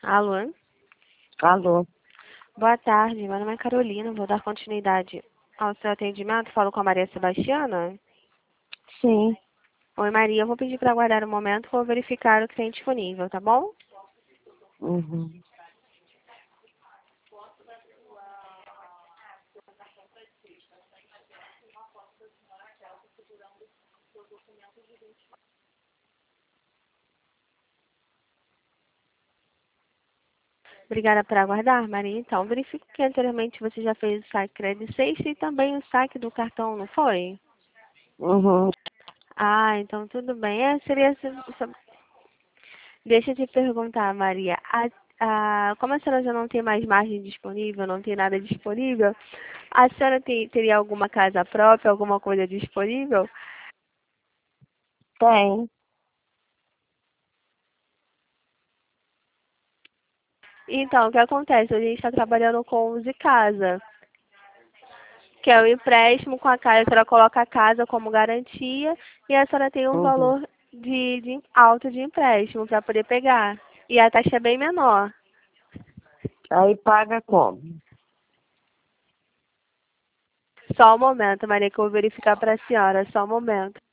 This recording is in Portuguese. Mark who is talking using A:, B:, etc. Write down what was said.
A: Alô?
B: Alô?
A: Boa tarde, meu nome é Carolina, vou dar continuidade ao seu atendimento. Falo com a Maria Sebastiana.
B: Sim.
A: Oi, Maria, eu vou pedir para aguardar um momento, vou verificar o que tem disponível, tá bom?
B: Uhum.
A: Obrigada por aguardar, Maria. Então, verifico que anteriormente você já fez o saque Credit Sexta e também o saque do cartão, não foi?
B: Uhum.
A: Ah, então tudo bem. Deixa eu te perguntar, Maria. Como a senhora já não tem mais margem disponível, não tem nada disponível, a senhora teria alguma casa própria, alguma coisa disponível?
B: Tem.
A: Então, o que acontece? A gente está trabalhando com o de casa, que é o empréstimo com a casa. A senhora coloca a casa como garantia e a senhora tem um
B: Uhum.
A: valor alto de empréstimo para poder pegar. E a taxa é bem menor.
B: Aí paga como?
A: Só um momento, Maria, que eu vou verificar para a senhora. Só um momento.